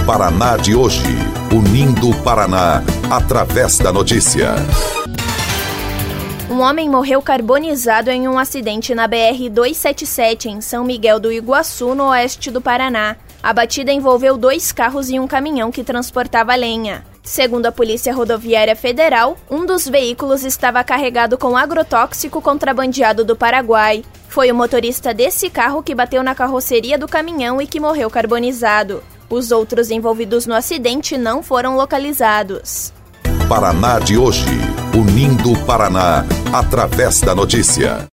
Paraná de hoje, unindo o Paraná através da notícia. Um homem morreu carbonizado em um acidente na BR-277 em São Miguel do Iguaçu, no oeste do Paraná. A batida envolveu 2 carros e um caminhão que transportava lenha. Segundo a Polícia Rodoviária Federal, um dos veículos estava carregado com agrotóxico contrabandeado do Paraguai. Foi o motorista desse carro que bateu na carroceria do caminhão e que morreu carbonizado. Os outros envolvidos no acidente não foram localizados. Paraná de hoje, unindo o Paraná através da notícia.